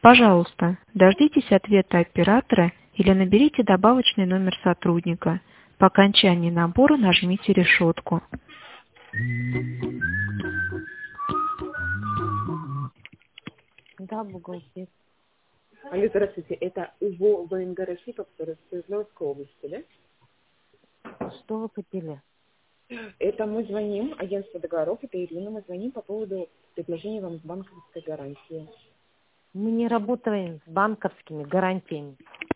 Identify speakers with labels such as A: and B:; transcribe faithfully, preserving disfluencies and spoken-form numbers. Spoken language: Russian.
A: Пожалуйста, дождитесь ответа оператора или наберите добавочный номер сотрудника. По окончании набора нажмите решетку.
B: Да, бухгалтер.
C: Алло, здравствуйте, это УВО ВНГ России по Свердловской области, да?
B: Что вы хотели?
C: Это мы звоним, агентство договоров, это Ирина, мы звоним по поводу предложения вам банковской гарантии.
B: Мы не работаем с банковскими гарантиями.